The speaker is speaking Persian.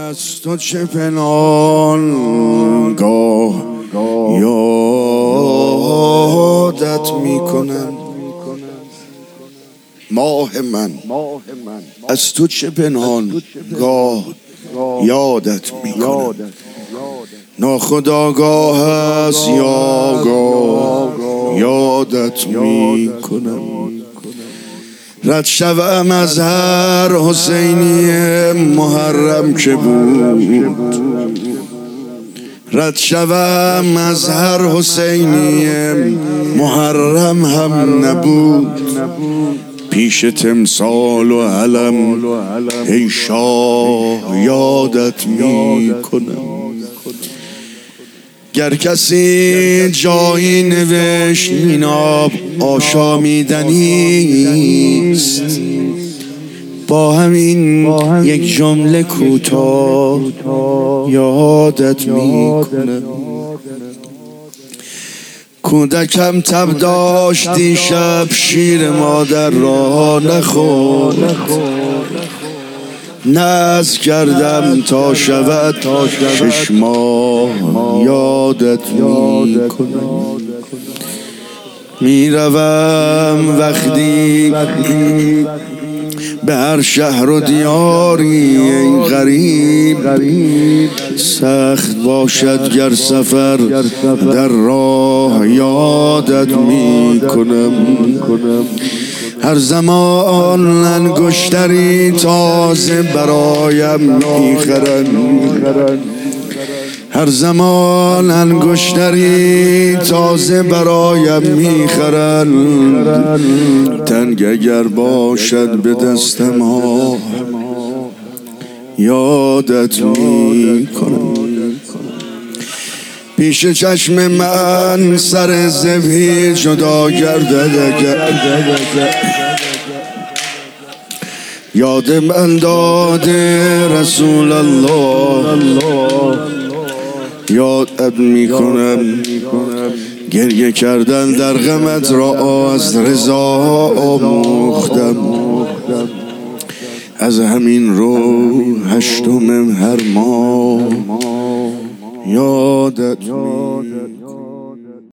از تو چه پنهانگاه یادت میکنم. ماه من از تو چه پنهانگاه یادت میکنم. ناخودآگاه است یا آگاه یادت میکنم. رد شوم از هر حسینی محرم که بود، رد شوم از هر حسینی محرم هم نبود. پیش تمثال و علم ای شاه یادت میکنم. گر کسی جایی نوشت این آب آشامیدنیست، با همین یک جمله کوتاه یادت میکنم. کودکم تب داشت دیشب شیر مادر را نخورد. نذر کردم تا شود 6 ماه یادت میکنم. میروم وقتی به هر شهر و دیاری ای غریب، سخت باشد گر سفر در راه یادت میکنم. هر زمان انگشتری تازه برایم میخرند، هر زمان انگشتری تازه برایم میخرند. تنگ اگر باشد به دستم ها یادت میکنم. پیش چشم من سر زبی جدا گردد، یاد من داده رسول الله یادت میکنم. گریه کردن در غمت را از رضا آموختم. از همین رو 8 هر ماه یادت میکنم.